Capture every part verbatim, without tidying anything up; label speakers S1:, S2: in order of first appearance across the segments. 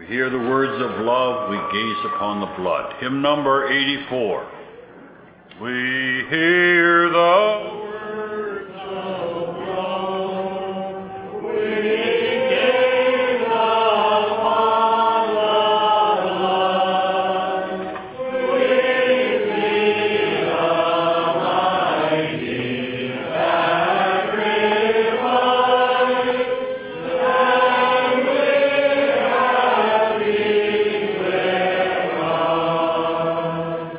S1: We hear the words of love, we gaze upon the blood. Hymn number eighty-four. We hear the words of love, we gaze upon the blood. We see the mighty sacrifice, and we're happy with God.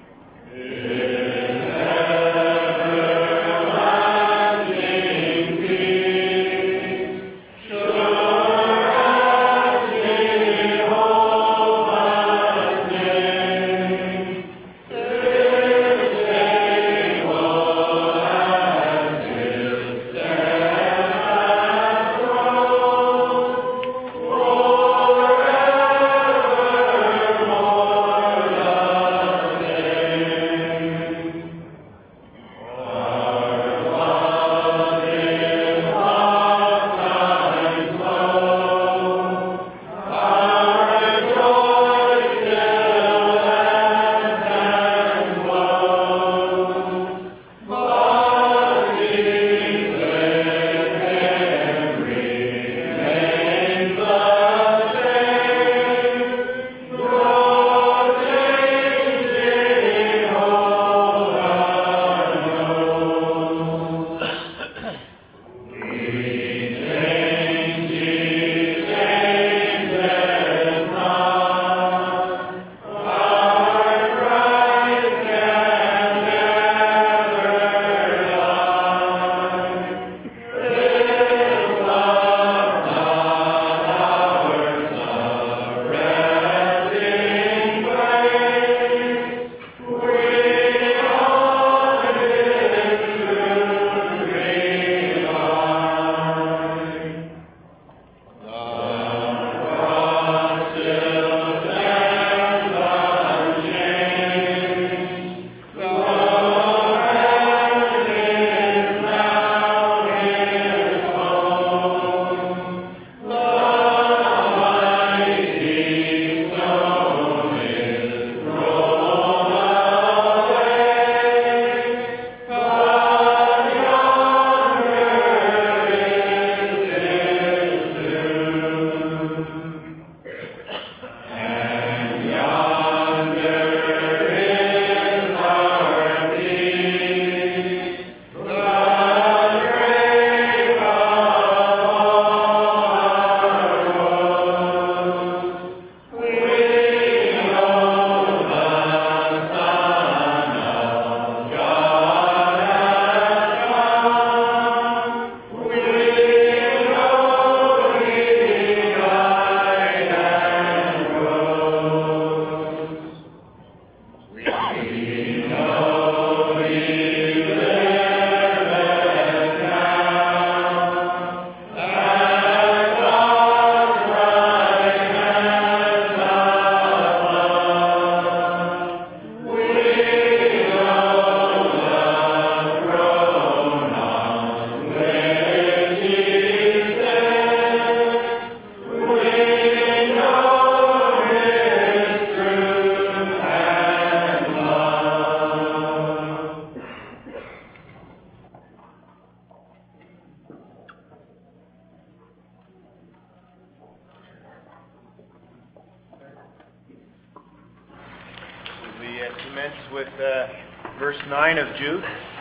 S2: commence with uh, verse nine of Jude.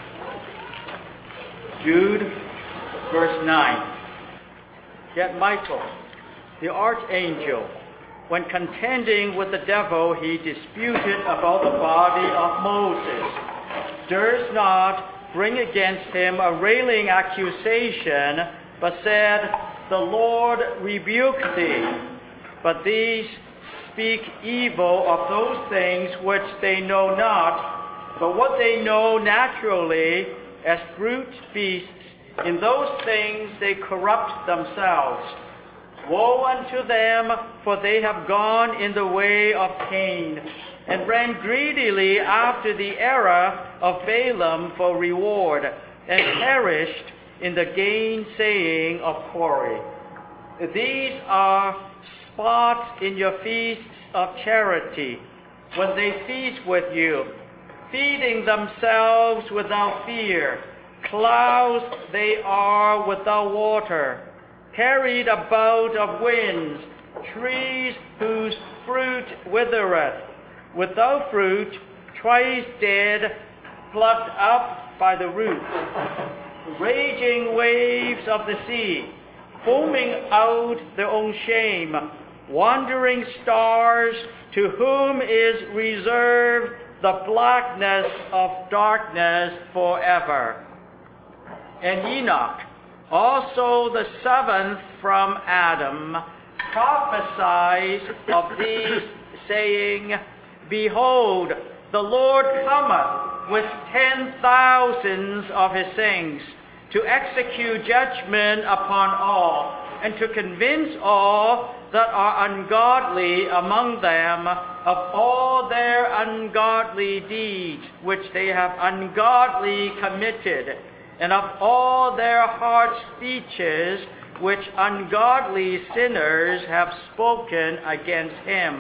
S3: Jude, verse nine. Yet Michael, the archangel, when contending with the devil, he disputed about the body of Moses, durst not bring against him a railing accusation, but said, The Lord rebuke thee. But these speak evil of those things which they know not, but what they know naturally, as brute beasts, in those things they corrupt themselves. Woe unto them, for they have gone in the way of Cain, and ran greedily after the error of Balaam for reward, and perished in the gainsaying of Korah. These are spots in your feasts of charity, when they feast with you, feeding themselves without fear. Clouds they are without water, carried about of winds, trees whose fruit withereth, without fruit, twice dead, plucked up by the roots. Raging waves of the sea, foaming out their own shame, wandering stars to whom is reserved the blackness of darkness forever. And Enoch, also the seventh from Adam, prophesies of these, saying, Behold, the Lord cometh with ten thousands of his saints, to execute judgment upon all, and to convince all that are ungodly among them of all their ungodly deeds which they have ungodly committed, and of all their hard speeches which ungodly sinners have spoken against him.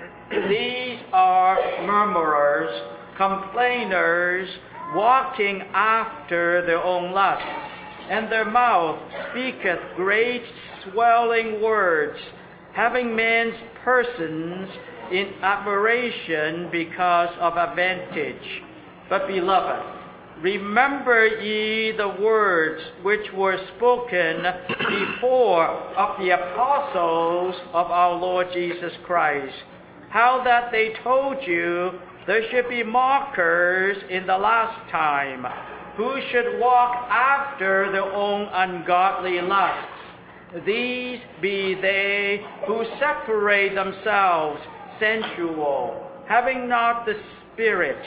S3: These are murmurers, complainers, walking after their own lusts, and their mouth speaketh great swelling words, having men's persons in admiration because of advantage. But beloved, remember ye the words which were spoken before of the apostles of our Lord Jesus Christ, how that they told you there should be mockers in the last time, who should walk after their own ungodly lusts. These be they who separate themselves sensual, having not the Spirit.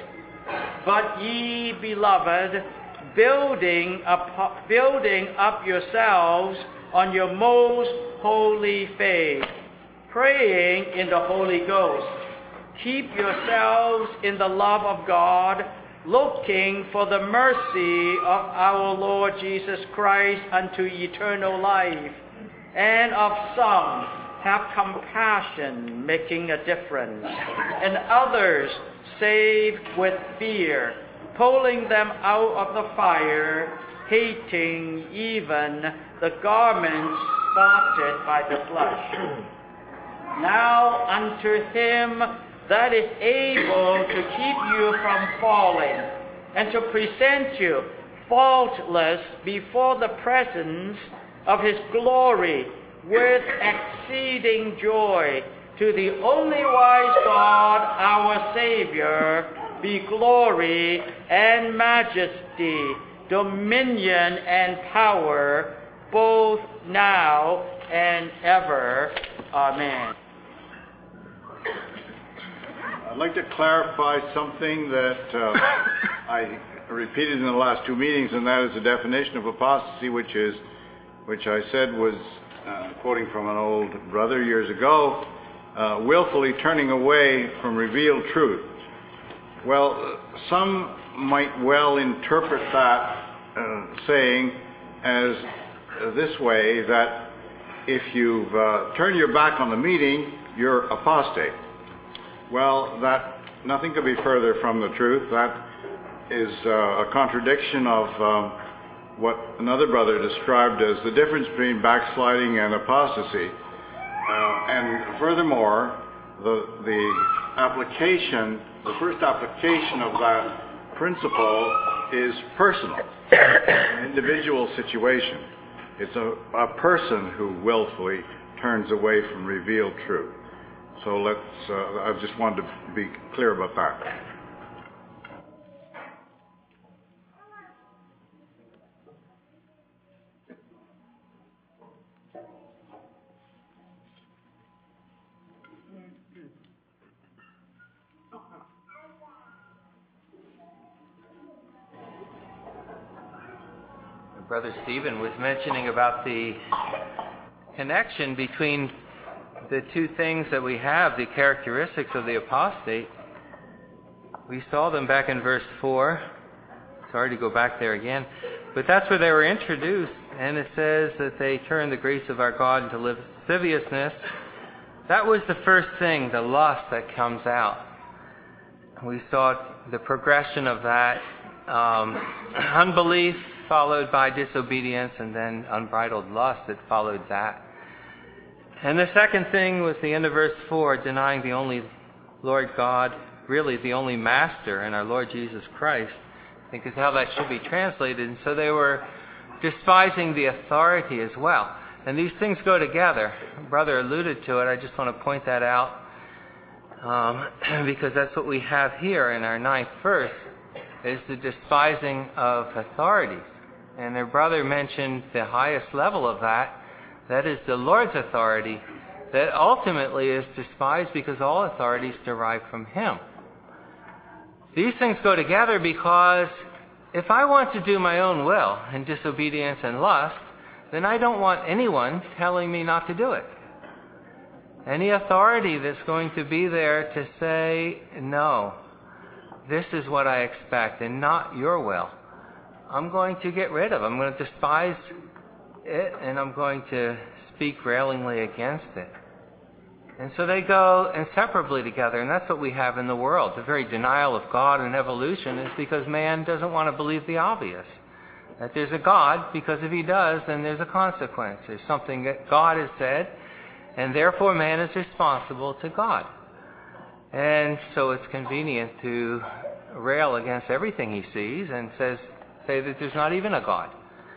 S3: But ye, beloved, building up, building up yourselves on your most holy faith, praying in the Holy Ghost. Keep yourselves in the love of God, looking for the mercy of our Lord Jesus Christ unto eternal life. And of some have compassion, making a difference, and others save with fear, pulling them out of the fire, hating even the garments spotted by the flesh. Now unto him that is able to keep you from falling, and to present you faultless before the presence of his glory with exceeding joy, to the only wise God, our Savior, be glory and majesty, dominion and power, both now and ever. Amen.
S4: I'd like to clarify something that uh, I repeated in the last two meetings, and that is the definition of apostasy, which is, which I said was, uh, quoting from an old brother years ago, uh, willfully turning away from revealed truth. Well, some might well interpret that uh, saying as uh, this way, that if you've uh, turned your back on the meeting, you're apostate. Well, that nothing could be further from the truth. That is uh, a contradiction of um, what another brother described as the difference between backsliding and apostasy. Uh, and furthermore, the, the application, the first application of that principle is personal, an individual situation. It's a, a person who willfully turns away from revealed truth. So let's, uh, I just wanted to be clear about that.
S5: Brother Stephen was mentioning about the connection between the two things that we have, the characteristics of the apostate. We saw them back in verse four. Sorry to go back there again. But that's where they were introduced. And it says that they turned the grace of our God into lasciviousness, That was the first thing, the lust that comes out. We saw the progression of that. Um, unbelief followed by disobedience, and then unbridled lust that followed that. And the second thing was the end of verse four, denying the only Lord God, really the only Master, and our Lord Jesus Christ, I think is how that should be translated. And so they were despising the authority as well. And these things go together. Brother alluded to it. I just want to point that out um, because that's what we have here in our ninth verse, is the despising of authorities. And their brother mentioned the highest level of that. That is the Lord's authority that ultimately is despised because all authorities derive from Him. These things go together because if I want to do my own will in disobedience and lust, then I don't want anyone telling me not to do it. Any authority that's going to be there to say, no, this is what I expect and not your will, I'm going to get rid of. I'm going to despise it, and I'm going to speak railingly against it. And so they go inseparably together, and that's what we have in the world. The very denial of God and evolution is because man doesn't want to believe the obvious. That there's a God, because if he does, then there's a consequence. There's something that God has said, and therefore man is responsible to God. And so it's convenient to rail against everything he sees and says, say that there's not even a God.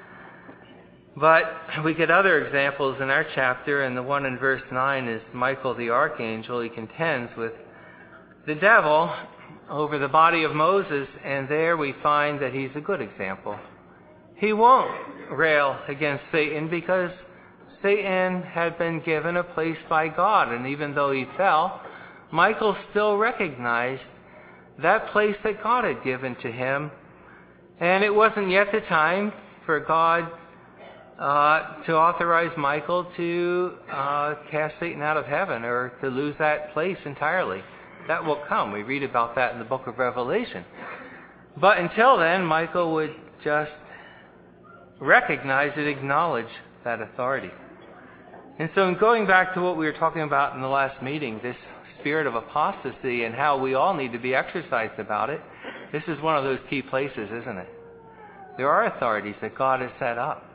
S5: But we get other examples in our chapter, and the one in verse nine is Michael the archangel. He contends with the devil over the body of Moses, and there we find that he's a good example. He won't rail against Satan because Satan had been given a place by God, and even though he fell, Michael still recognized that place that God had given to him, and it wasn't yet the time for God Uh, to authorize Michael to uh, cast Satan out of heaven or to lose that place entirely. That will come. We read about that in the book of Revelation. But until then, Michael would just recognize and acknowledge that authority. And so in going back to what we were talking about in the last meeting, this spirit of apostasy and how we all need to be exercised about it, this is one of those key places, isn't it? There are authorities that God has set up.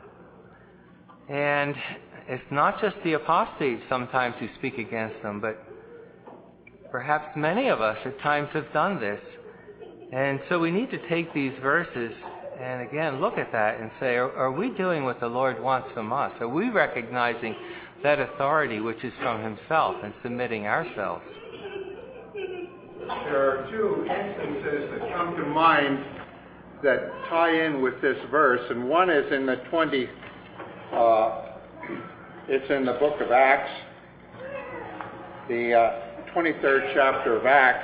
S5: And it's not just the apostates sometimes who speak against them, but perhaps many of us at times have done this. And so we need to take these verses and again look at that and say, are, are we doing what the Lord wants from us? Are we recognizing that authority which is from Himself and submitting ourselves?
S4: There are two instances that come to mind that tie in with this verse, and one is in the twenty. Uh, it's in the book of Acts, the uh, twenty-third chapter of Acts,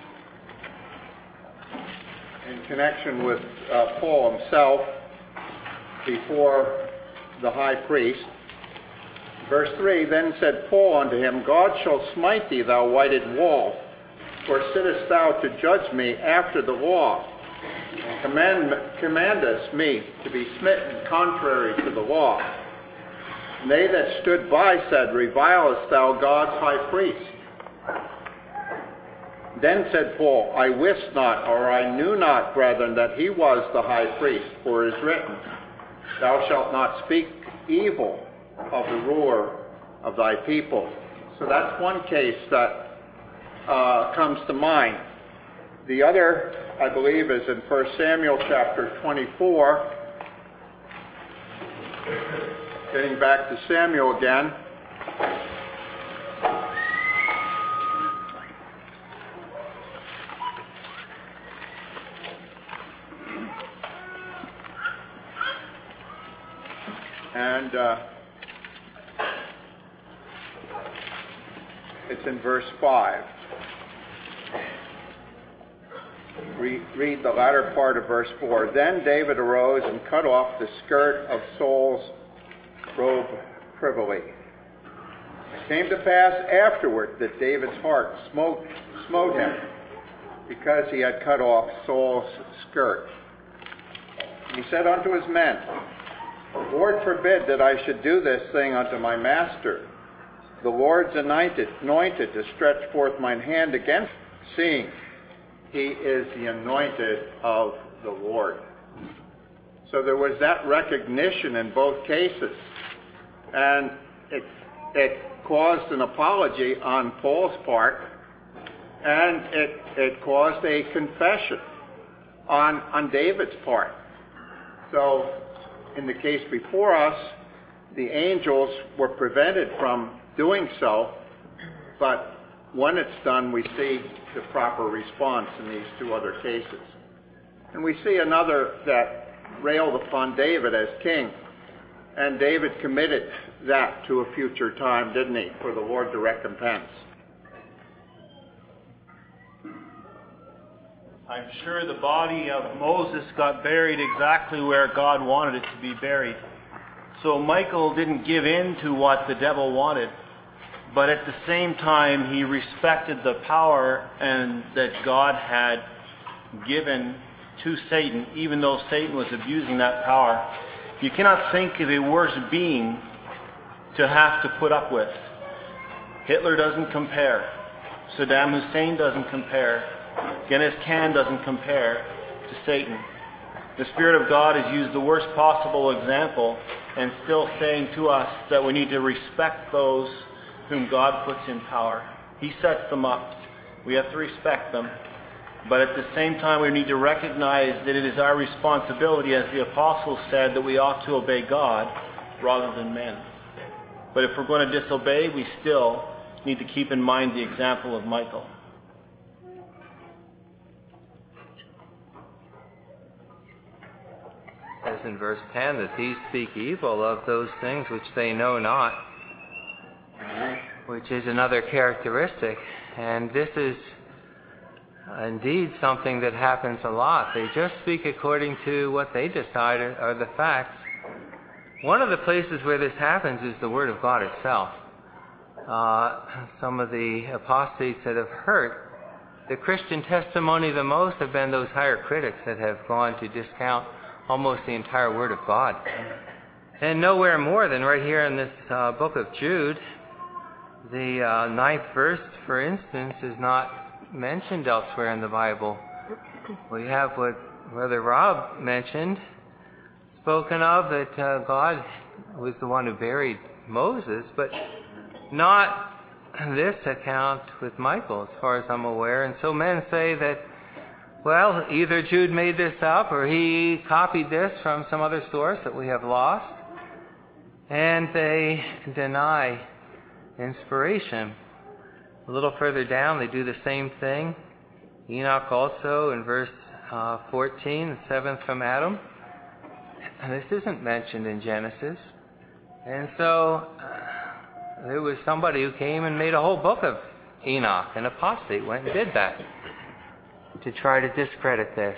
S4: in connection with uh, Paul himself before the high priest. Verse three, then said Paul unto him, God shall smite thee, thou whited wall, for sittest thou to judge me after the law? Command, commandest me to be smitten contrary to the law. And they that stood by said, revilest thou God's high priest? Then said Paul, I wist not, or I knew not, brethren, that he was the high priest, for it is written, thou shalt not speak evil of the ruler of thy people. So that's one case that uh, comes to mind. The other, I believe, is in First Samuel chapter twenty-four. Getting back to Samuel again. And uh, it's in verse five. Read, read the latter part of verse four. Then David arose and cut off the skirt of Saul's robe privily. It came to pass afterward that David's heart smote, smote him, because he had cut off Saul's skirt. He said unto his men, the Lord forbid that I should do this thing unto my master. the Lord's anointed, anointed to stretch forth mine hand against, seeing he is the anointed of the Lord. So there was that recognition in both cases. And it, it caused an apology on Paul's part, and it, it caused a confession on, on David's part. So in the case before us, the angels were prevented from doing so, but when it's done, we see the proper response in these two other cases. And we see another that railed upon David as king, and David committed that to a future time, didn't he, for the Lord to recompense.
S2: I'm sure the body of Moses got buried exactly where God wanted it to be buried. So Michael didn't give in to what the devil wanted, but at the same time he respected the power and that God had given to Satan, even though Satan was abusing that power. You cannot think of a worse being to have to put up with. Hitler doesn't compare. Saddam Hussein doesn't compare. Genghis Khan doesn't compare to Satan. The Spirit of God has used the worst possible example and still saying to us that we need to respect those whom God puts in power. He sets them up. We have to respect them. But at the same time, we need to recognize that it is our responsibility, as the apostles said, that we ought to obey God rather than men. But if we're going to disobey, we still need to keep in mind the example of Michael.
S5: It says in verse ten that these speak evil of those things which they know not, which is another characteristic. And this is indeed something that happens a lot. They just speak according to what they decide are the facts. One of the places where this happens is the Word of God itself. Uh, some of the apostates that have hurt the Christian testimony the most have been those higher critics that have gone to discount almost the entire Word of God. And nowhere more than right here in this uh, book of Jude. The uh, ninth verse, for instance, is not mentioned elsewhere in the Bible. We have what Brother Rob mentioned, spoken of, that uh, God was the one who buried Moses, but not this account with Michael, as far as I'm aware. And so men say that, well, either Jude made this up or he copied this from some other source that we have lost, and they deny inspiration. A little further down, they do the same thing. Enoch also, in verse uh, fourteen, the seventh from Adam. And this isn't mentioned in Genesis. And so uh, there was somebody who came and made a whole book of Enoch. An apostate went and did that to try to discredit this.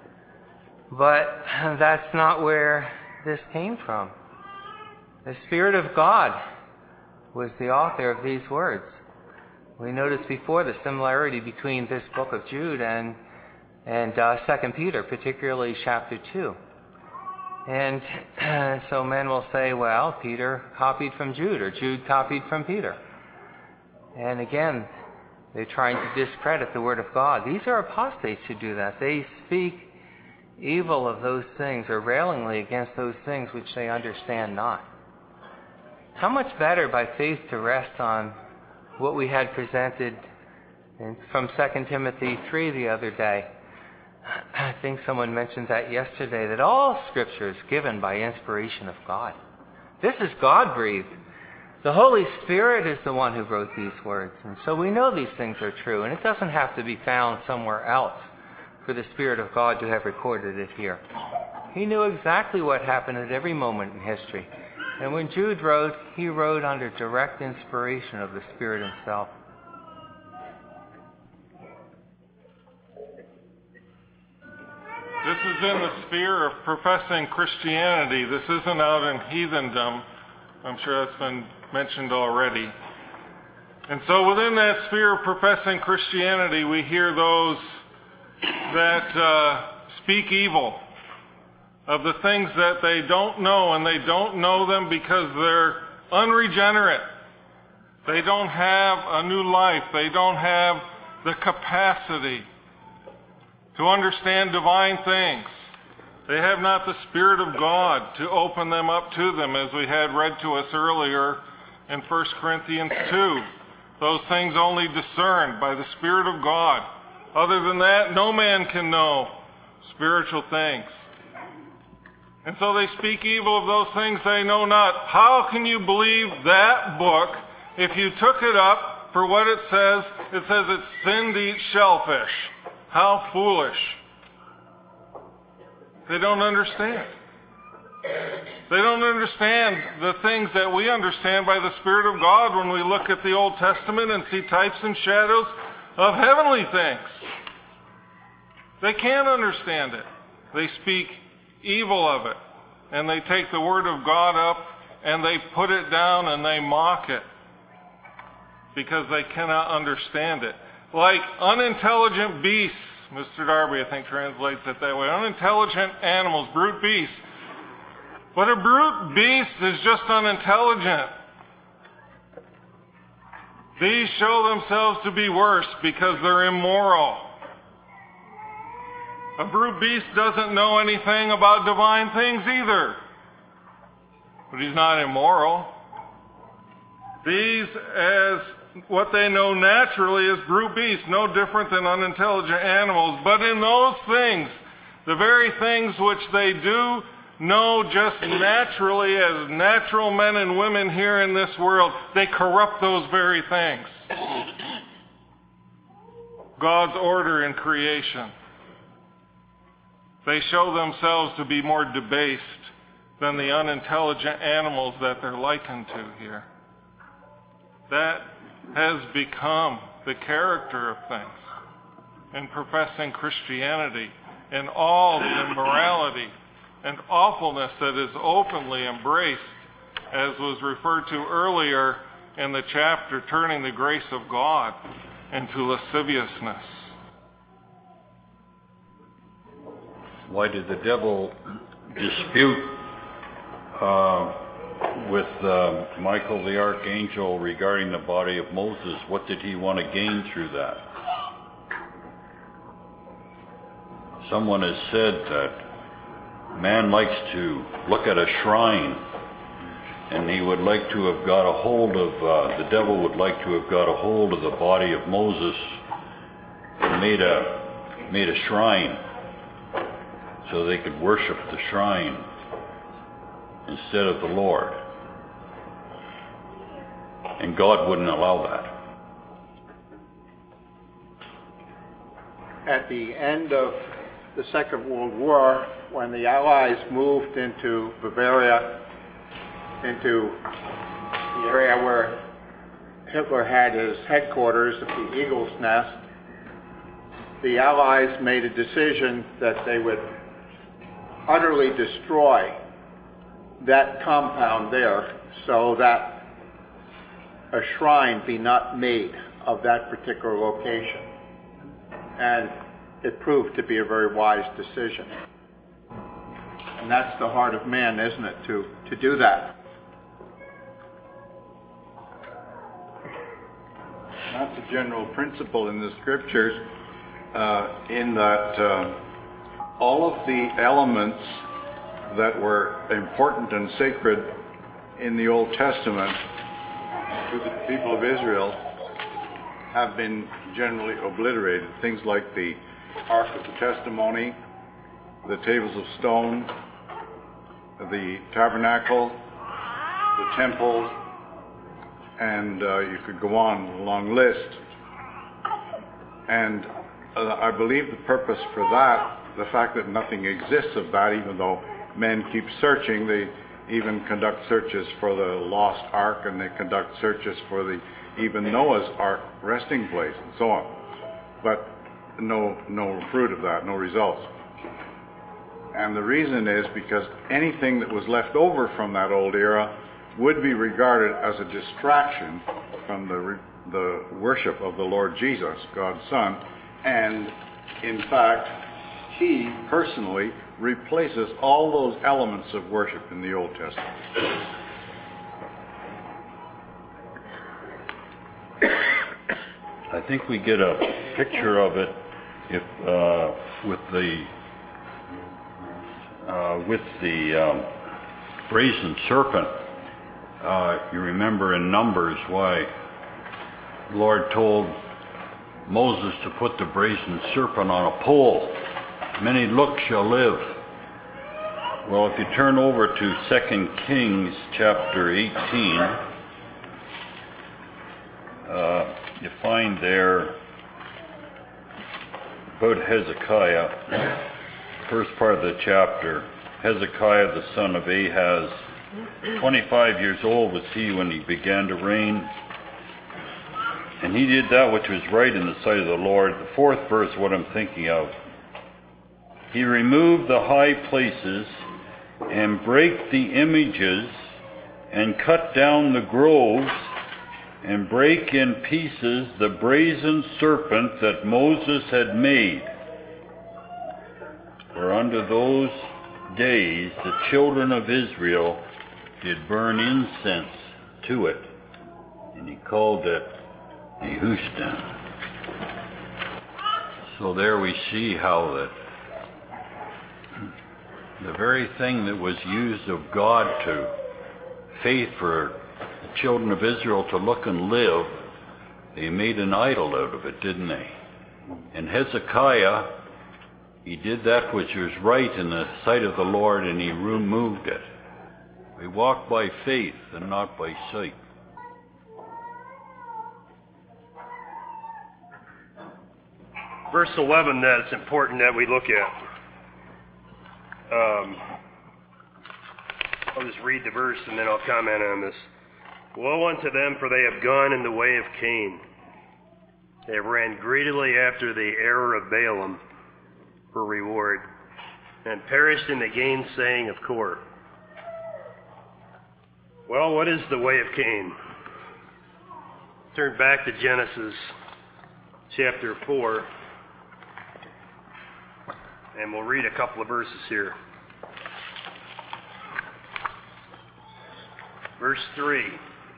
S5: But that's not where this came from. The Spirit of God was the author of these words. We noticed before the similarity between this book of Jude and and uh, Second Peter, particularly chapter two. And so men will say, well, Peter copied from Jude, or Jude copied from Peter. And again, they're trying to discredit the Word of God. These are apostates who do that. They speak evil of those things, or railingly against those things which they understand not. How much better by faith to rest on what we had presented in, from Second Timothy three the other day. I think someone mentioned that yesterday, that all Scripture is given by inspiration of God. This is God-breathed. The Holy Spirit is the one who wrote these words. And so we know these things are true, and it doesn't have to be found somewhere else for the Spirit of God to have recorded it here. He knew exactly what happened at every moment in history. And when Jude wrote, he wrote under direct inspiration of the Spirit himself.
S6: This is in the sphere of professing Christianity. This isn't out in heathendom. I'm sure that's been mentioned already. And so within that sphere of professing Christianity, we hear those that uh, speak evil of the things that they don't know, and they don't know them because they're unregenerate. They don't have a new life. They don't have the capacity to understand divine things. They have not the Spirit of God to open them up to them, as we had read to us earlier in First Corinthians two. Those things only discerned by the Spirit of God. Other than that, no man can know spiritual things. And so they speak evil of those things they know not. How can you believe that book if you took it up for what it says? It says it's sin to eat shellfish. How foolish. They don't understand. They don't understand the things that we understand by the Spirit of God when we look at the Old Testament and see types and shadows of heavenly things. They can't understand it. They speak evil of it. And they take the Word of God up and they put it down and they mock it because they cannot understand it. Like unintelligent beasts, Mister Darby, I think, translates it that way. Unintelligent animals, brute beasts. But a brute beast is just unintelligent. These show themselves to be worse because they're immoral. A brute beast doesn't know anything about divine things either. But he's not immoral. These, as what they know naturally, is brute beasts, no different than unintelligent animals. But in those things, the very things which they do know just naturally as natural men and women here in this world, they corrupt those very things. God's order in creation. They show themselves to be more debased than the unintelligent animals that they're likened to here. That has become the character of things in professing Christianity, and all the immorality and awfulness that is openly embraced, as was referred to earlier in the chapter, turning the grace of God into lasciviousness.
S1: Why did the devil dispute uh, with uh, Michael the archangel regarding the body of Moses? What did he want to gain through that? Someone has said that man likes to look at a shrine, and he would like to have got a hold of, uh, the devil would like to have got a hold of the body of Moses and made a, made a shrine so they could worship the shrine instead of the Lord. And God wouldn't allow that.
S7: At the end of the Second World War, when the Allies moved into Bavaria, into the area where Hitler had his headquarters at the Eagle's Nest, the Allies made a decision that they would utterly destroy that compound there so that a shrine be not made of that particular location. And it proved to be a very wise decision. And that's the heart of man, isn't it, to, to do that.
S4: That's a general principle in the scriptures, uh, in that uh, all of the elements that were important and sacred in the Old Testament to the people of Israel have been generally obliterated. Things like the Ark of the Testimony, the tables of stone, the tabernacle, the temple, and uh, you could go on a long list. And uh, I believe the purpose for that, the fact that nothing exists of that, even though men keep searching, they even conduct searches for the lost ark, and they conduct searches for the even Noah's ark resting place, and so on. But no, no fruit of that, no results. And the reason is because anything that was left over from that old era would be regarded as a distraction from the the worship of the Lord Jesus, God's Son, and in fact, He personally replaces all those elements of worship in the Old Testament.
S1: I think we get a picture of it if uh, with the uh, with the um, brazen serpent. Uh, you remember in Numbers why the Lord told Moses to put the brazen serpent on a pole. Many look shall live. Well, if you turn over to Second Kings chapter eighteen, uh, you find there about Hezekiah, first part of the chapter. Hezekiah, the son of Ahaz, twenty-five years old was he when he began to reign. And he did that which was right in the sight of the Lord. The fourth verse, what I'm thinking of. He removed the high places and brake the images and cut down the groves and brake in pieces the brazen serpent that Moses had made. For under those days the children of Israel did burn incense to it, and he called it Nehushtan. So there we see how that the very thing that was used of God to faith for the children of Israel to look and live, they made an idol out of it, didn't they? And Hezekiah, he did that which was right in the sight of the Lord, and he removed it. We walk by faith and not by sight.
S8: Verse eleven, that it's important that we look at. Um, I'll just read the verse and then I'll comment on this. Woe unto them, for they have gone in the way of Cain. They ran greedily after the error of Balaam for reward, and perished in the gainsaying of Kor. Well, what is the way of Cain? Turn back to Genesis chapter four, and we'll read a couple of verses here. Verse three.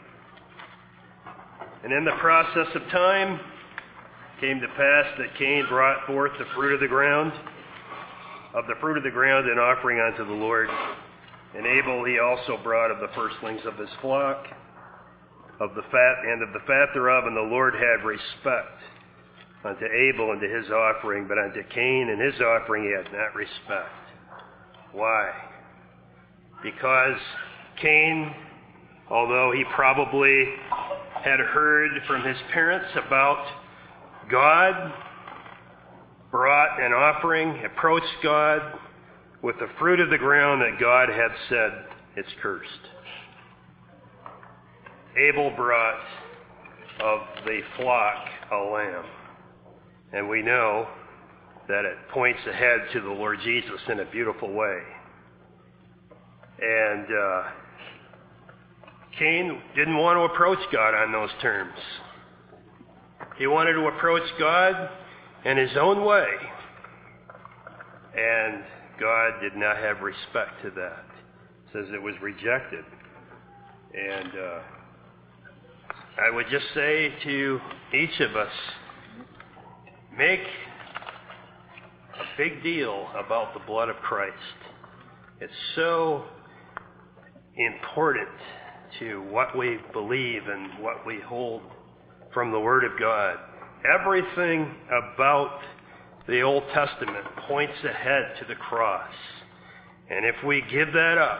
S8: And in the process of time came to pass that Cain brought forth the fruit of the ground, of the fruit of the ground an offering unto the Lord. And Abel he also brought of the firstlings of his flock, of the fat and of the fat thereof, and the Lord had respect unto Abel and to his offering, but unto Cain and his offering he had not respect. Why? Because Cain, although he probably had heard from his parents about God, brought an offering, approached God with the fruit of the ground that God had said, it's cursed. Abel brought of the flock a lamb. And we know that it points ahead to the Lord Jesus in a beautiful way. And uh, Cain didn't want to approach God on those terms. He wanted to approach God in his own way. And God did not have respect to that. It says it was rejected. And uh, I would just say to each of us, make a big deal about the blood of Christ. It's so important to what we believe and what we hold from the Word of God. Everything about the Old Testament points ahead to the cross. And if we give that up,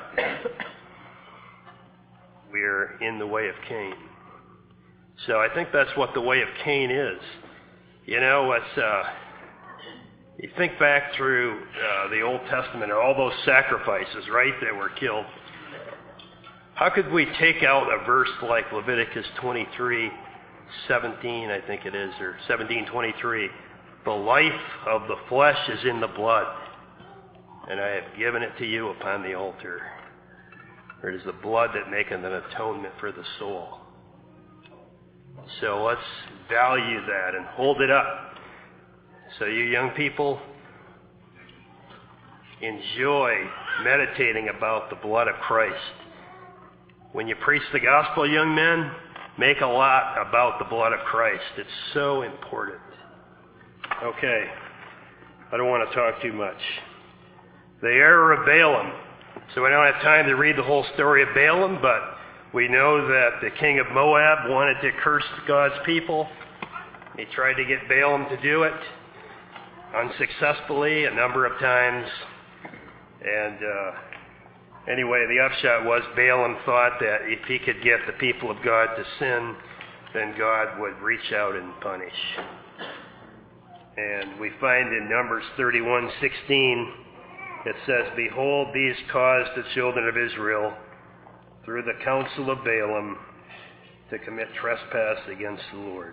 S8: we're in the way of Cain. So I think that's what the way of Cain is. You know, it's, uh, you think back through uh, the Old Testament and all those sacrifices, right, that were killed. How could we take out a verse like Leviticus twenty-three seventeen, I think it is, or seventeen twenty-three? The life of the flesh is in the blood, and I have given it to you upon the altar. For it is the blood that maketh an atonement for the soul. So let's value that and hold it up. So you young people, enjoy meditating about the blood of Christ. When you preach the gospel, young men, make a lot about the blood of Christ. It's so important. Okay, I don't want to talk too much. The error of Balaam. So we don't have time to read the whole story of Balaam, but we know that the king of Moab wanted to curse God's people. He tried to get Balaam to do it, unsuccessfully a number of times. And uh, anyway, the upshot was Balaam thought that if he could get the people of God to sin, then God would reach out and punish. And we find in Numbers thirty-one sixteen, it says, "Behold, these caused the children of Israel, through the counsel of Balaam, to commit trespass against the Lord."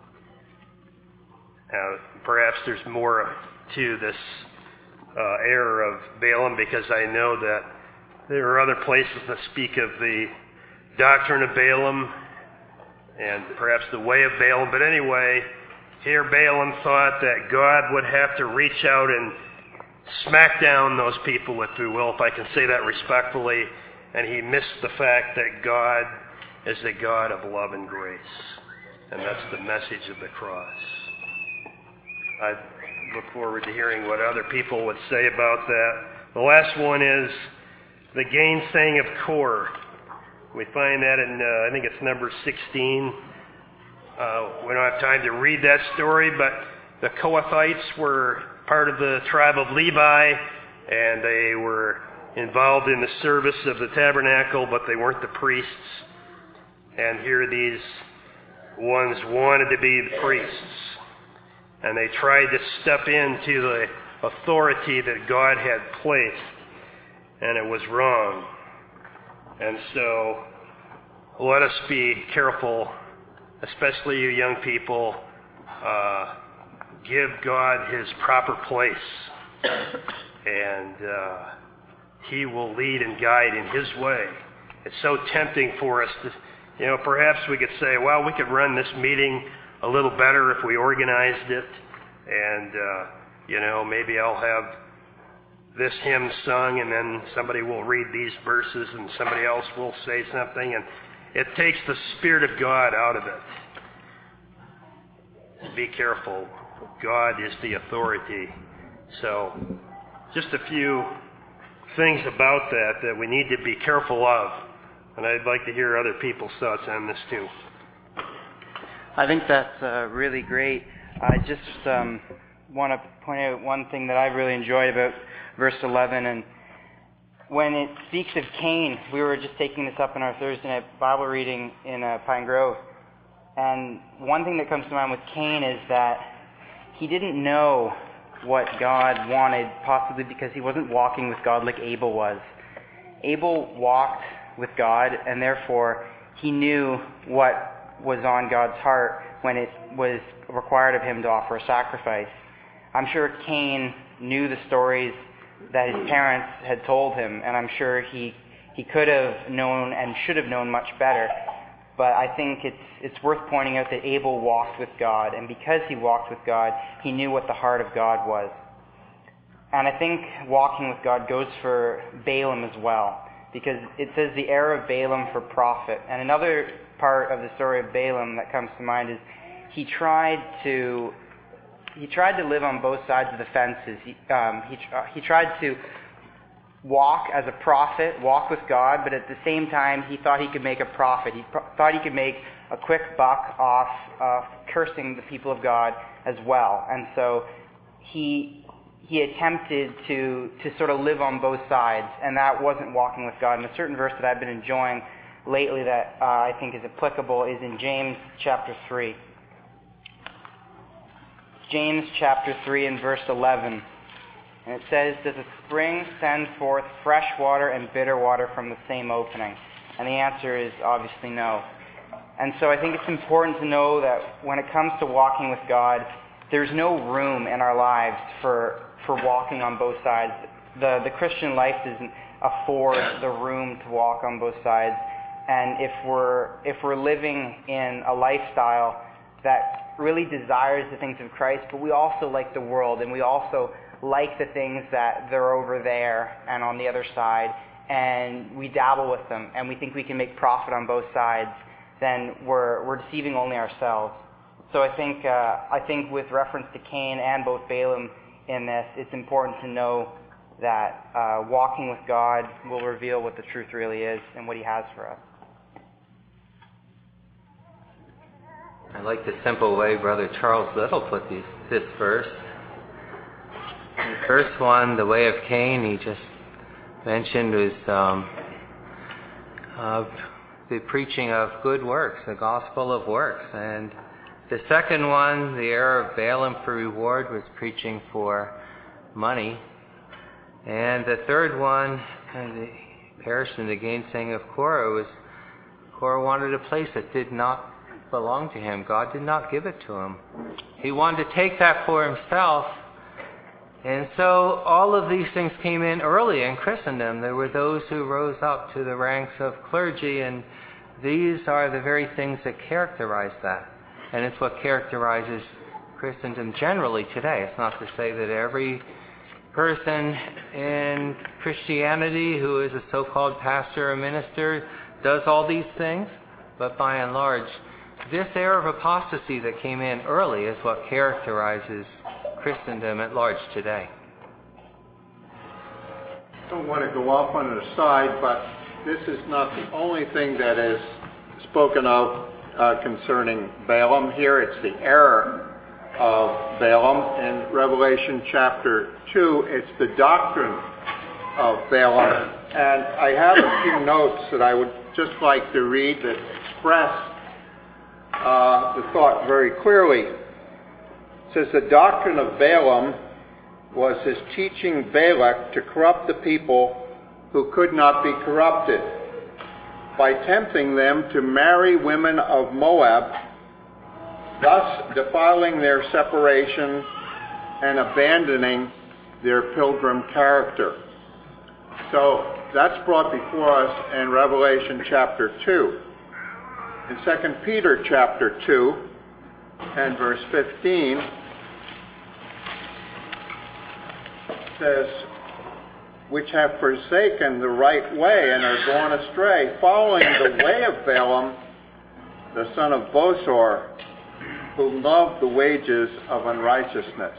S8: Now, perhaps there's more to this uh, error of Balaam, because I know that there are other places that speak of the doctrine of Balaam and perhaps the way of Balaam. But anyway, here Balaam thought that God would have to reach out and smack down those people, if you will, if I can say that respectfully, and he missed the fact that God is a God of love and grace. And that's the message of the cross. I look forward to hearing what other people would say about that. The last one is the gainsaying of Kor. We find that in, uh, I think it's number sixteen. Uh, we don't have time to read that story, but the Kohathites were part of the tribe of Levi, and they were involved in the service of the tabernacle, but they weren't the priests. And here these ones wanted to be the priests, and they tried to step into the authority that God had placed, and it was wrong. And so let us be careful, especially you young people. Uh, give God his proper place, and uh, he will lead and guide in his way. It's so tempting for us to, you know, perhaps we could say, well, we could run this meeting a little better if we organized it, and, uh, you know, maybe I'll have this hymn sung, and then somebody will read these verses, and somebody else will say something, and it takes the Spirit of God out of it. Be careful. God is the authority. So, just a few things about that that we need to be careful of. And I'd like to hear other people's thoughts on this too.
S9: I think that's uh, really great. I just um, want to point out one thing that I really enjoyed about verse eleven. And when it speaks of Cain, we were just taking this up in our Thursday night Bible reading in uh, Pine Grove. And one thing that comes to mind with Cain is that he didn't know what God wanted, possibly because he wasn't walking with God like Abel was. Abel walked with God, and therefore he knew what was on God's heart when it was required of him to offer a sacrifice. I'm sure Cain knew the stories that his parents had told him, and I'm sure he he could have known and should have known much better. But I think it's it's worth pointing out that Abel walked with God, and because he walked with God, he knew what the heart of God was. And I think walking with God goes for Balaam as well, because it says the error of Balaam for profit. And another part of the story of Balaam that comes to mind is he tried to he tried to live on both sides of the fences. He um, he uh, he tried to walk as a prophet, walk with God, but at the same time he thought he could make a profit. He pro- thought he could make a quick buck off uh, cursing the people of God as well. And so he he attempted to to sort of live on both sides, and that wasn't walking with God. And a certain verse that I've been enjoying lately that uh, I think is applicable is in James chapter three. James chapter three and verse eleven. And it says, "Does a spring send forth fresh water and bitter water from the same opening?" And the answer is obviously no. And so I think it's important to know that when it comes to walking with God, there's no room in our lives for for walking on both sides. The the Christian life doesn't afford the room to walk on both sides. And if we're if we're living in a lifestyle that really desires the things of Christ, but we also like the world, and we also like the things that they're over there and on the other side, and we dabble with them, and we think we can make profit on both sides, then we're, we're deceiving only ourselves. So I think, uh, I think with reference to Cain and both Balaam in this, it's important to know that uh, walking with God will reveal what the truth really is and what He has for us.
S5: I like the simple way Brother Charles Little put these, this verse. In verse one, the way of Cain, he just mentioned was um, uh, the preaching of good works, the gospel of works. And the second one, the error of Balaam for reward, was preaching for money. And the third one, and the comparison, the gainsaying of Korah, was Korah wanted a place that did not belong to him. God did not give it to him. He wanted to take that for himself. And so all of these things came in early in Christendom. There were those who rose up to the ranks of clergy, and these are the very things that characterize that. And it's what characterizes Christendom generally today. It's not to say that every person in Christianity who is a so-called pastor or minister does all these things, but by and large, this era of apostasy that came in early is what characterizes Christendom at large today.
S7: I don't want to go off on an aside, but this is not the only thing that is spoken of uh, concerning Balaam here. It's the error of Balaam. In Revelation chapter two, it's the doctrine of Balaam. And I have a few notes that I would just like to read that express uh, the thought very clearly. It says, the doctrine of Balaam was his teaching Balak to corrupt the people who could not be corrupted, by tempting them to marry women of Moab, thus defiling their separation and abandoning their pilgrim character. So that's brought before us in Revelation chapter two. In Second Peter chapter two and verse fifteen, it says, which have forsaken the right way and are gone astray, following the way of Balaam, the son of Bosor, who loved the wages of unrighteousness.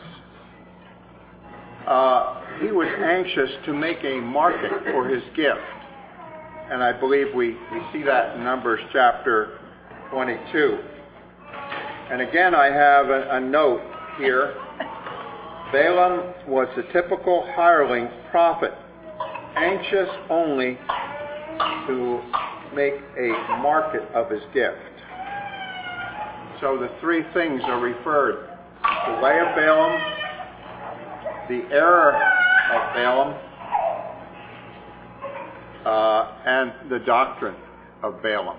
S7: Uh, he was anxious to make a market for his gift. And I believe we, we see that in Numbers chapter twenty-two. And again, I have a, a note here. Balaam was the typical hireling prophet, anxious only to make a market of his gift. So the three things are referred: the way of Balaam, the error of Balaam, uh, and the doctrine of Balaam.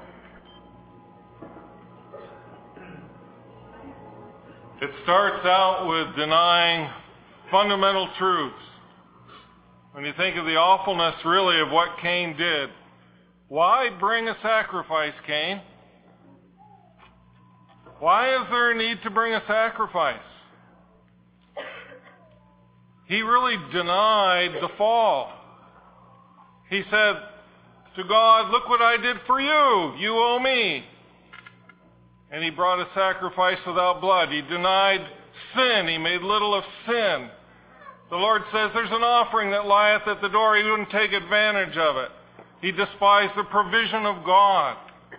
S6: It starts out with denying fundamental truths. When you think of the awfulness, really, of what Cain did, why bring a sacrifice, Cain? Why is there a need to bring a sacrifice? He really denied the fall. He said to God, look what I did for you. You owe me. And he brought a sacrifice without blood. He denied sin. He made little of sin. The Lord says there's an offering that lieth at the door. He wouldn't take advantage of it. He despised the provision of God.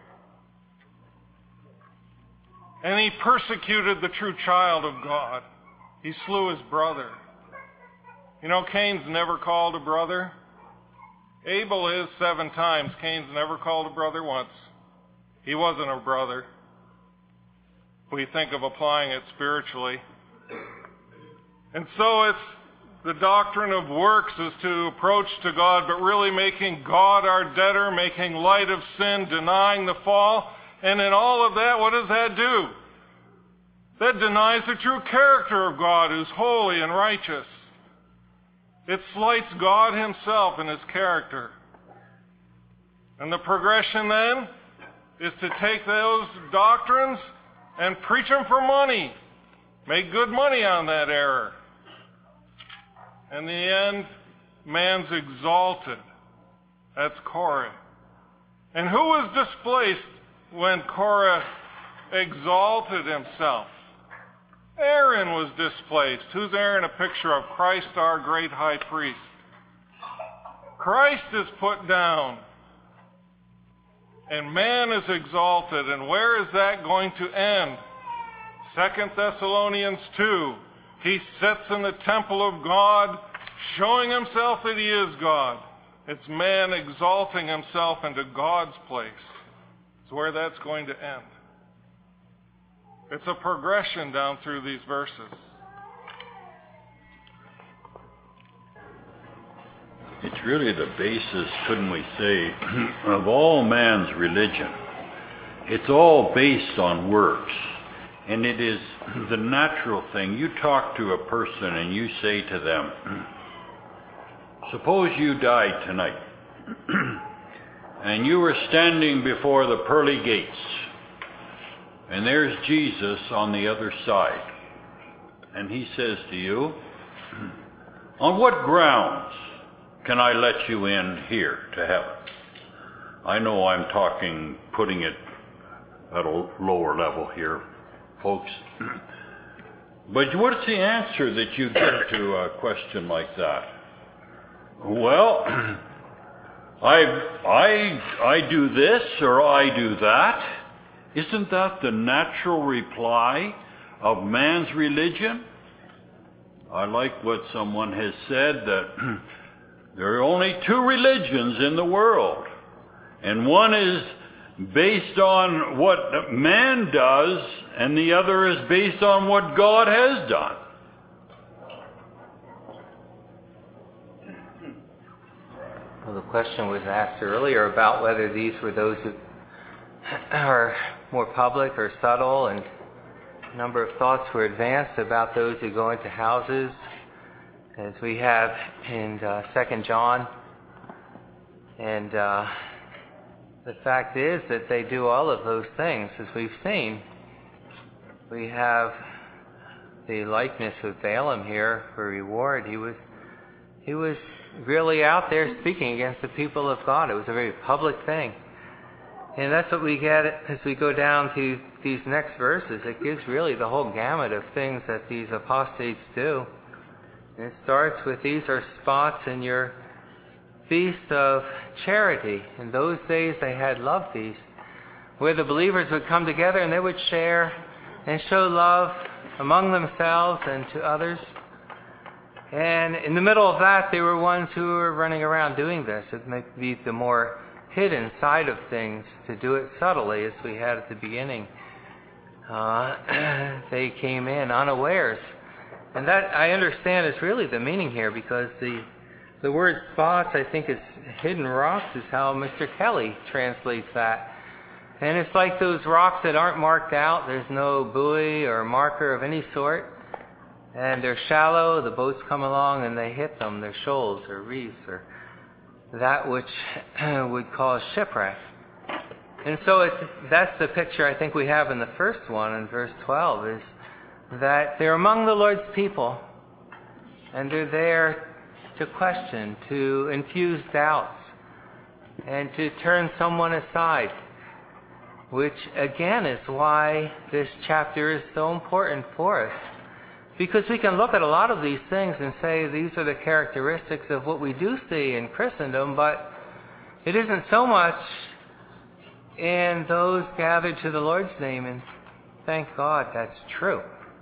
S6: And he persecuted the true child of God. He slew his brother. You know, Cain's never called a brother. Abel is seven times. Cain's never called a brother once. He wasn't a brother. We think of applying it spiritually. And so it's the doctrine of works is to approach to God, but really making God our debtor, making light of sin, denying the fall. And in all of that, what does that do? That denies the true character of God, who's holy and righteous. It slights God himself and his character. And the progression then is to take those doctrines and preach them for money. Make good money on that error. In the end, man's exalted. That's Korah. And who was displaced when Korah exalted himself. Aaron was displaced. Who's Aaron a picture of? Christ, our great high priest. Christ is put down, and man is exalted. And where is that going to end? Second Thessalonians two. He sits in the temple of God, showing himself that he is God. It's man exalting himself into God's place. It's where that's going to end. It's a progression down through these verses.
S1: It's really the basis, couldn't we say, of all man's religion. It's all based on works. And it is the natural thing. You talk to a person and you say to them, suppose you died tonight, and you were standing before the pearly gates, and there's Jesus on the other side, and he says to you, on what grounds can I let you in here to heaven? I know I'm talking, putting it at a lower level here, folks. But what's the answer that you get to a question like that? Well, I, I, I do this or I do that. Isn't that the natural reply of man's religion? I like what someone has said, that there are only two religions in the world. And one is based on what man does, and the other is based on what God has done.
S5: Well, the question was asked earlier about whether these were those who are more public or subtle, and a number of thoughts were advanced about those who go into houses, as we have in uh, Second John. And uh, the fact is that they do all of those things, as we've seen. We have the likeness of Balaam here for reward. He was he was really out there speaking against the people of God. It was a very public thing. And that's what we get as we go down to these next verses. It gives really the whole gamut of things that these apostates do. And it starts with, these are spots in your feast of charity. In those days they had love feasts, where the believers would come together and they would share and show love among themselves and to others. And in the middle of that, there were ones who were running around doing this. It might be the more hidden side of things, to do it subtly, as we had at the beginning. Uh, they came in unawares. And that, I understand, is really the meaning here, because the the word spots, I think, is hidden rocks, is how Mister Kelly translates that. And it's like those rocks that aren't marked out. There's no buoy or marker of any sort. And they're shallow. The boats come along and they hit them. They're shoals or reefs or that which would cause shipwreck. And so it's, that's the picture I think we have in the first one, in verse twelve, is that they're among the Lord's people, and they're there to question, to infuse doubts, and to turn someone aside, which again is why this chapter is so important for us. Because we can look at a lot of these things and say these are the characteristics of what we do see in Christendom, but it isn't so much in those gathered to the Lord's name, and thank God that's true.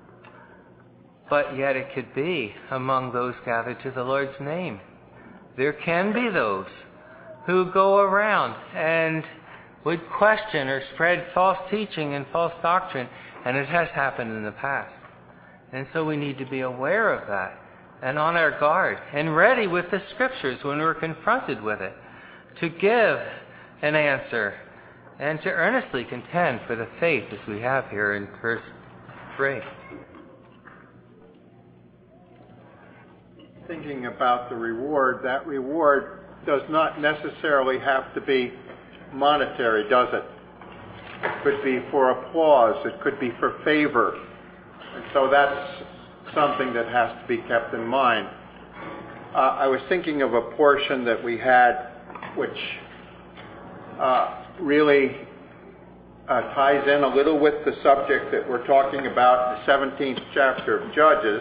S5: But yet it could be among those gathered to the Lord's name. There can be those who go around and would question or spread false teaching and false doctrine, and it has happened in the past. And so we need to be aware of that and on our guard and ready with the Scriptures when we're confronted with it, to give an answer and to earnestly contend for the faith, as we have here in verse three.
S7: Thinking about the reward, that reward does not necessarily have to be monetary, does it? It could be for applause. It could be for favor. And so that's something that has to be kept in mind. Uh, I was thinking of a portion that we had which uh, really uh, ties in a little with the subject that we're talking about, the seventeenth chapter of Judges.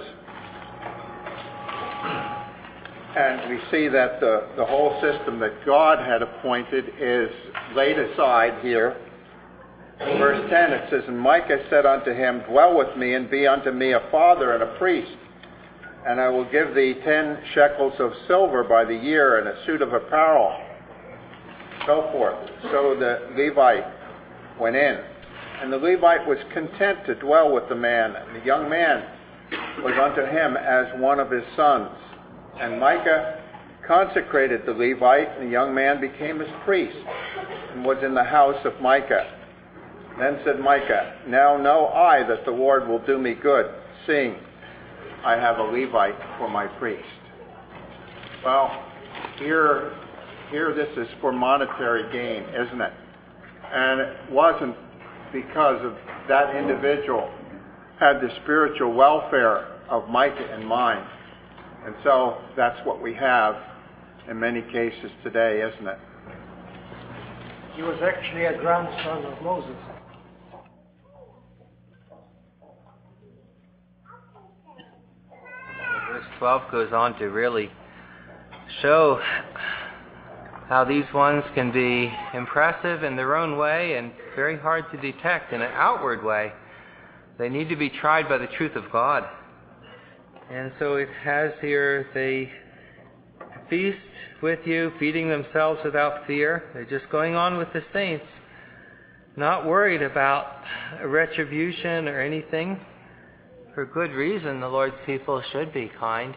S7: And we see that the, the whole system that God had appointed is laid aside here. In verse ten it says, "And Micah said unto him, Dwell with me, and be unto me a father and a priest. And I will give thee ten shekels of silver by the year, and a suit of apparel." So forth. So the Levite went in. And the Levite was content to dwell with the man. And the young man was unto him as one of his sons. And Micah consecrated the Levite, and the young man became his priest, and was in the house of Micah. Then said Micah, Now know I that the Lord will do me good, seeing I have a Levite for my priest. Well, here, here this is for monetary gain, isn't it? And it wasn't because of that individual had the spiritual welfare of Micah in mind. And so that's what we have in many cases today, isn't it?
S10: He was actually a grandson of Moses.
S5: Verse twelve goes on to really show how these ones can be impressive in their own way and very hard to detect in an outward way. They need to be tried by the truth of God. And so it has here, they feast with you, feeding themselves without fear. They're just going on with the saints, not worried about retribution or anything. For good reason, the Lord's people should be kind.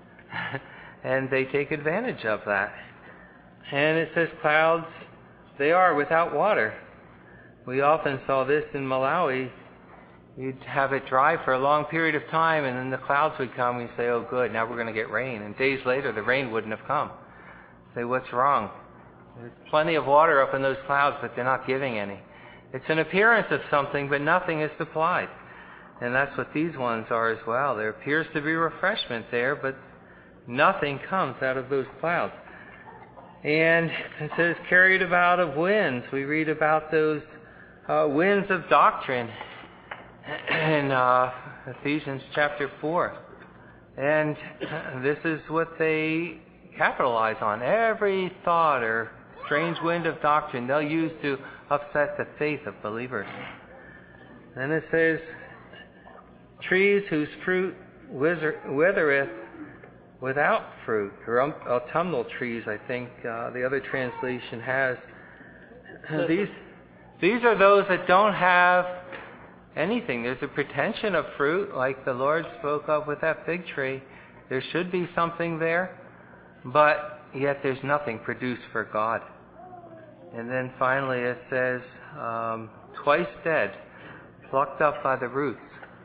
S5: And they take advantage of that. And it says clouds, they are without water. We often saw this in Malawi. You'd have it dry for a long period of time, and then the clouds would come, and you say, oh good, now we're going to get rain. And days later, the rain wouldn't have come. Say, what's wrong? There's plenty of water up in those clouds, but they're not giving any. It's an appearance of something, but nothing is supplied. And that's what these ones are as well. There appears to be refreshment there, but nothing comes out of those clouds. And it says, carried about of winds. We read about those uh, winds of doctrine in uh, Ephesians chapter four. And this is what they capitalize on. Every thought or strange wind of doctrine they'll use to upset the faith of believers. Then it says, trees whose fruit wither, withereth without fruit, or autumnal trees, I think uh, the other translation has. These, these are those that don't have anything. There's a pretension of fruit, like the Lord spoke of with that fig tree. There should be something there, but yet there's nothing produced for God. And then finally it says, um, twice dead, plucked up by the roots.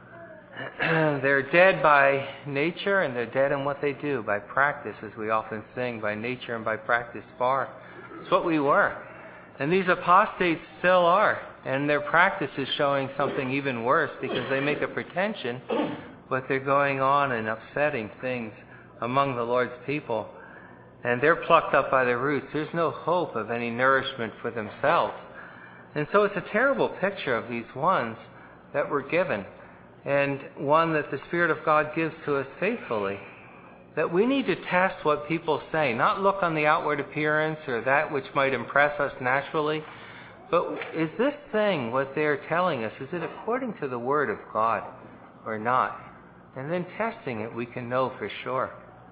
S5: They're dead by nature, and they're dead in what they do, by practice, as we often sing, by nature and by practice far. It's what we were. And these apostates still are. And their practice is showing something even worse, because they make a pretension, but they're going on and upsetting things among the Lord's people. And they're plucked up by the roots. There's no hope of any nourishment for themselves. And so it's a terrible picture of these ones that were given, and one that the Spirit of God gives to us faithfully. That we need to test what people say, not look on the outward appearance or that which might impress us naturally, but is this thing, what they're telling us, is it according to the Word of God or not? And then testing it, we can know for sure.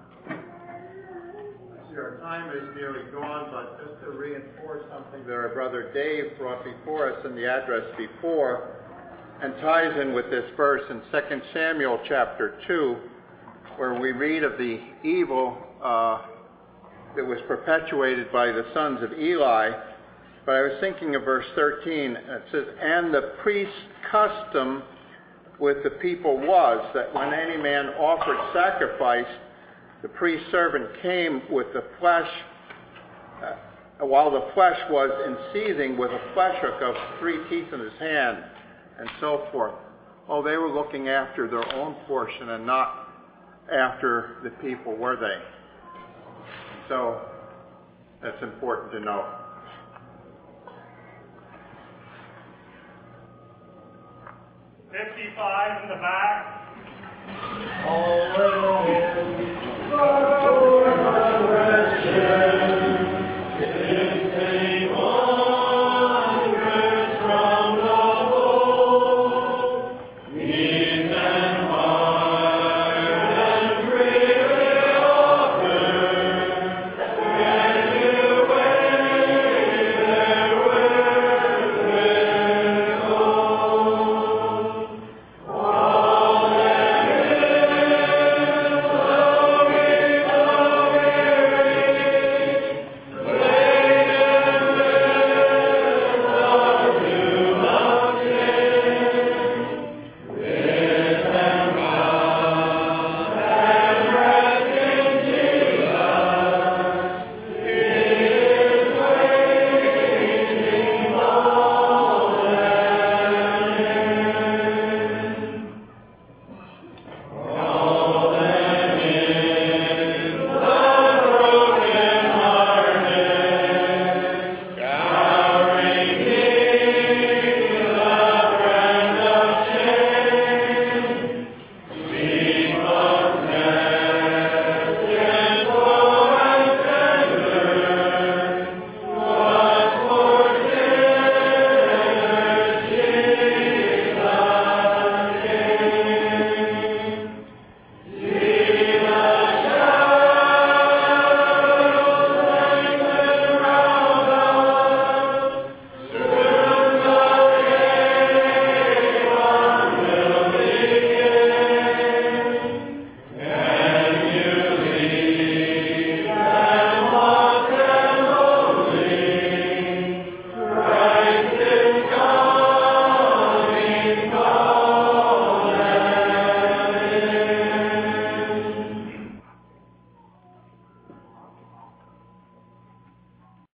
S7: Our time is nearly gone, but just to reinforce something that our brother Dave brought before us in the address before, and ties in with this verse in Second Samuel chapter two, where we read of the evil uh, that was perpetuated by the sons of Eli. But I was thinking of verse thirteen, and it says, And the priest's custom with the people was that when any man offered sacrifice, the priest's servant came with the flesh, uh, while the flesh was in seething, with a flesh hook of three teeth in his hand, and so forth. Oh, they were looking after their own portion and not after the people, were they? So that's important to know.
S11: fifty-five in the back.
S10: All the way